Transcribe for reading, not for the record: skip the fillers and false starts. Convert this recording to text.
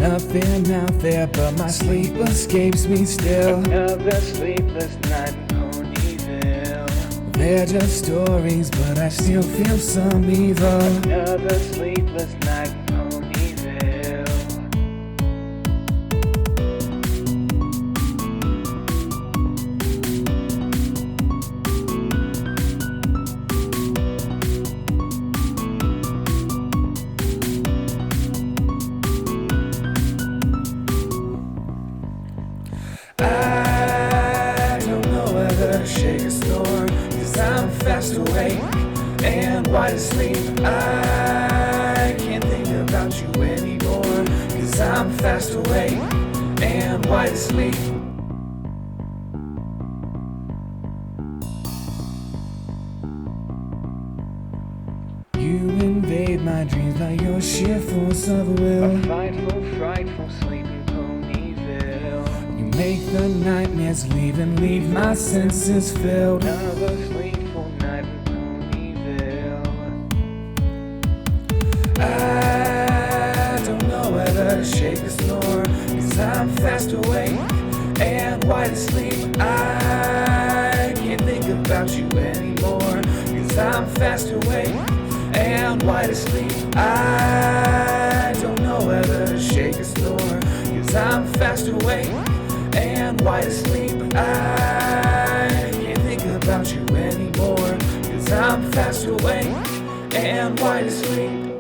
nothing out there, but my sleep escapes me still. Another sleepless night in Ponyville. They're just stories, but I still feel some evil. Another sleepless night in Ponyville. I don't know whether to shake or snore, 'cause I'm fast awake and wide asleep. I can't think about you anymore, 'cause I'm fast awake and wide asleep. You invade my dreams by your sheer force of will. A frightful sleep in Ponyville. You make the nightmares leave and leave my senses filled. Another sleepful night in Ponyville. I don't know whether to shake or snore, 'cause I'm fast awake and wide asleep. I can't think about you anymore, 'cause I'm fast awake and wide asleep. I don't know whether to shake or snore, 'cause I'm fast awake and wide asleep. I can't think about you anymore, 'cause I'm fast awake and wide asleep.